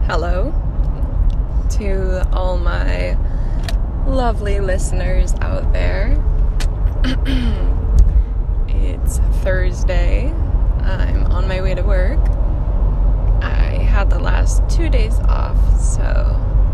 Hello to all my lovely listeners out there. It's Thursday. I'm on my way to work. I had the last 2 days off, so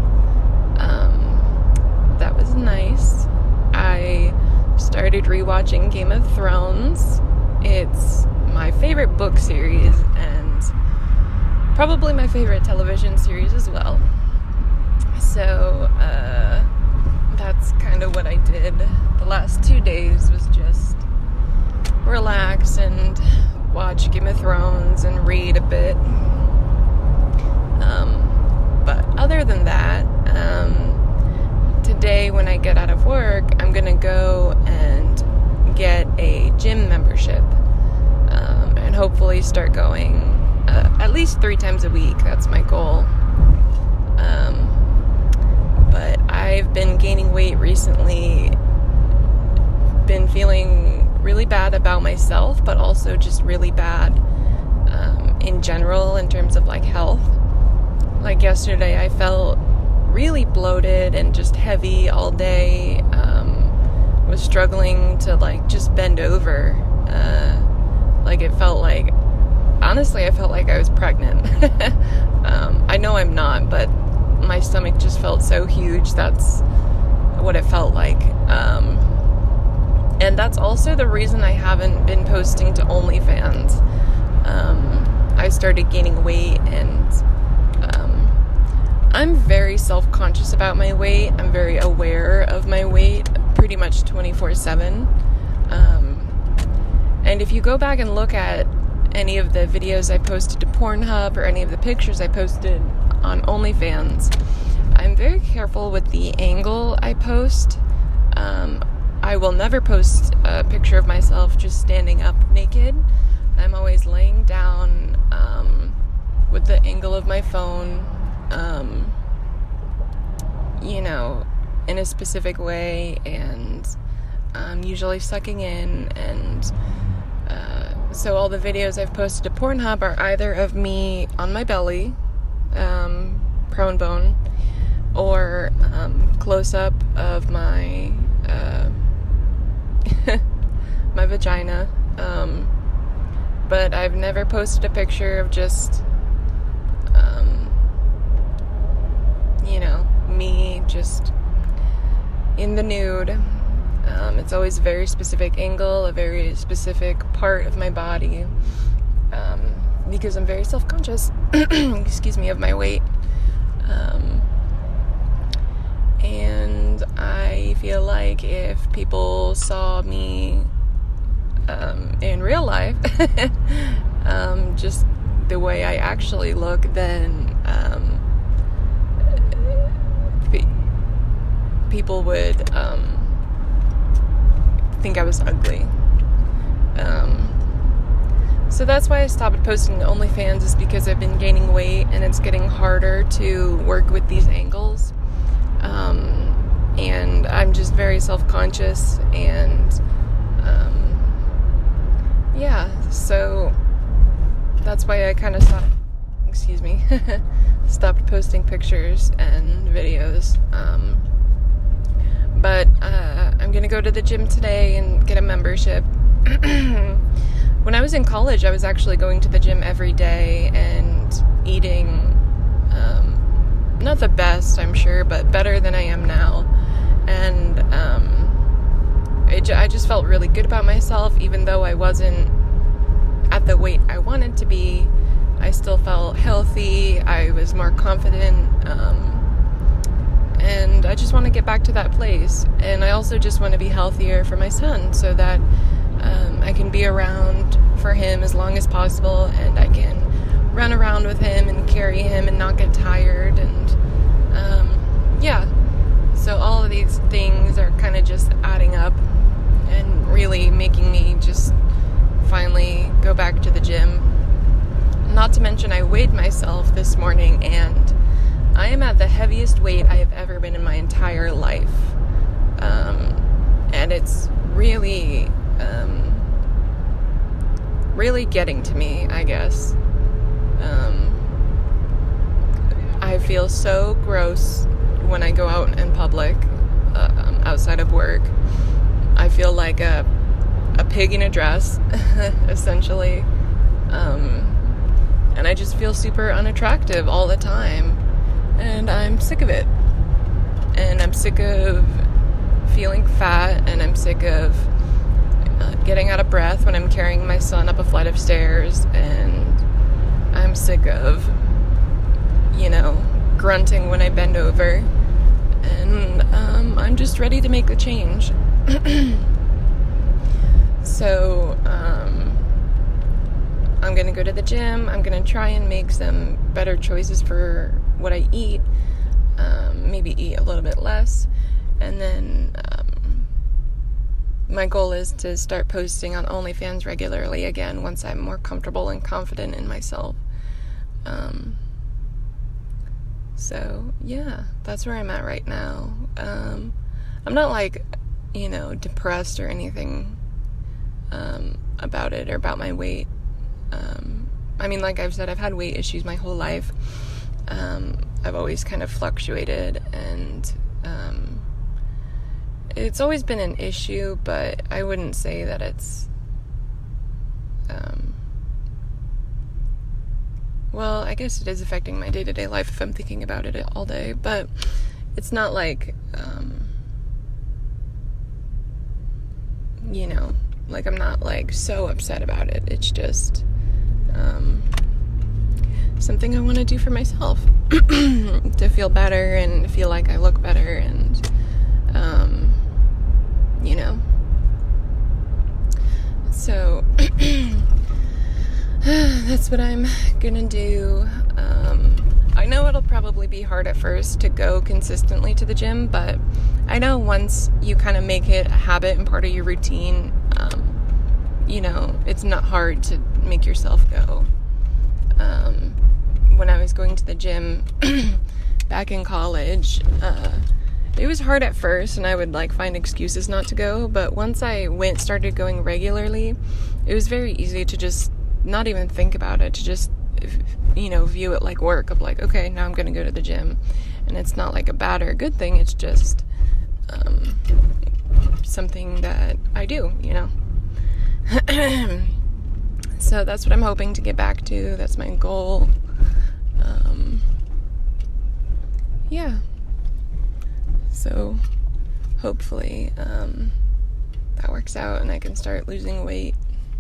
that was nice. I started rewatching Game of Thrones. It's my favorite book series and probably my favorite television series as well. So that's kind of what I did the last 2 days, was just relax and watch Game of Thrones and read a bit. But other than that, today when I get out of work, I'm gonna go and get a gym membership and hopefully start going at least 3 times a week. That's my goal. But I've been gaining weight recently, been feeling really bad about myself, but also just really bad in general in terms of like health. Like yesterday I felt really bloated and just heavy all day. Was struggling to like just bend over. Like it felt like, honestly, I felt like I was pregnant. I know I'm not, but my stomach just felt so huge. That's what it felt like. And that's also the reason I haven't been posting to OnlyFans. I started gaining weight, and I'm very self-conscious about my weight. I'm very aware of my weight pretty much 24/7. And if you go back and look at any of the videos I posted to Pornhub or any of the pictures I posted on OnlyFans, I'm very careful with the angle I post. I will never post a picture of myself just standing up naked. I'm always laying down with the angle of my phone, in a specific way, and usually sucking in. And so all the videos I've posted to Pornhub are either of me on my belly, prone bone, or close-up of my my vagina. But I've never posted a picture of just me just in the nude. It's always a very specific angle, a very specific part of my body, because I'm very self-conscious, of my weight. And I feel like if people saw me in real life, just the way I actually look, then people would think I was ugly. So that's why I stopped posting to OnlyFans, is because I've been gaining weight and it's getting harder to work with these angles. And I'm just very self-conscious, and so that's why I kind of stopped posting pictures and videos. But I'm gonna go to the gym today and get a membership. When I was in college, I was actually going to the gym every day and eating, not the best, I'm sure, but better than I am now. And I just felt really good about myself, even though I wasn't at the weight I wanted to be. I still felt healthy. I was more confident. And I just want to get back to that place. And I also just want to be healthier for my son, so that I can be around for him as long as possible, and I can run around with him and carry him and not get tired. And so all of these things are kind of just adding up and really making me just finally go back to the gym. Not to mention, I weighed myself this morning, and I am at the heaviest weight I have ever been in my entire life. And it's really getting to me, I guess. feel so gross when I go out in public, outside of work. I feel like a pig in a dress, essentially. And I just feel super unattractive all the time. And I'm sick of it. And I'm sick of feeling fat, and I'm sick of getting out of breath when I'm carrying my son up a flight of stairs, and I'm sick of, grunting when I bend over, and I'm just ready to make the change. So, I'm gonna go to the gym. I'm gonna try and make some better choices for what I eat, maybe eat a little bit less, and then my goal is to start posting on OnlyFans regularly again once I'm more comfortable and confident in myself. So yeah, that's where I'm at right now. I'm not depressed or anything about it or about my weight. Like I've said, I've had weight issues my whole life. I've always kind of fluctuated, and it's always been an issue, but I wouldn't say that it's, I guess it is affecting my day-to-day life if I'm thinking about it all day, but it's not like, I'm not so upset about it. It's just, something I want to do for myself to feel better and feel like I look better, and so that's what I'm gonna do. I know it'll probably be hard at first to go consistently to the gym, but I know once you kind of make it a habit and part of your routine, it's not hard to make yourself go. When I was going to the gym back in college, it was hard at first, and I would find excuses not to go, but once I started going regularly, it was very easy to just not even think about it, to just, view it like work, of okay, now I'm gonna go to the gym, and it's not a bad or a good thing, it's just, something that I do, So that's what I'm hoping to get back to. That's my goal. Yeah. So hopefully that works out and I can start losing weight.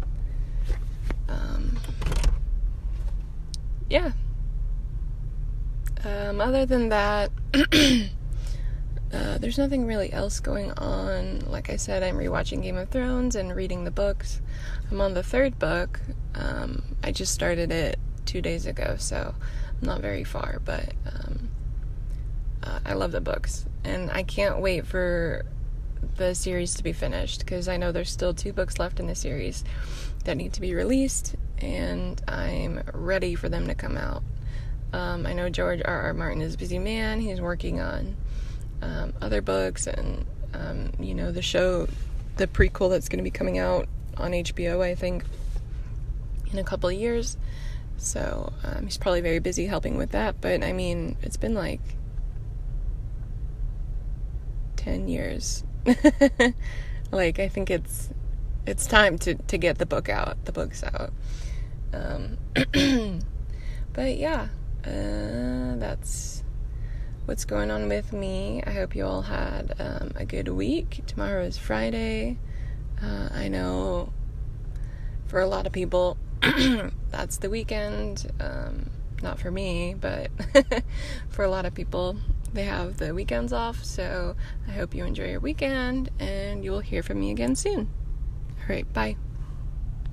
Yeah. Other than that, there's nothing really else going on. Like I said, I'm rewatching Game of Thrones and reading the books. I'm on the 3rd book. I just started it 2 days ago, so I'm not very far, but I love the books, and I can't wait for the series to be finished, because I know there's still 2 books left in the series that need to be released, and I'm ready for them to come out. I know George R.R. Martin is a busy man. He's working on other books, and the show, the prequel that's going to be coming out on HBO, I think, in a couple of years. So he's probably very busy helping with that, but it's been 10 years. I think it's time to get the books out. But yeah, that's what's going on with me. I hope you all had a good week. Tomorrow is Friday. I know for a lot of people that's the weekend. Not for me, but for a lot of people, they have the weekends off. So I hope you enjoy your weekend, and you will hear from me again soon. All right, bye.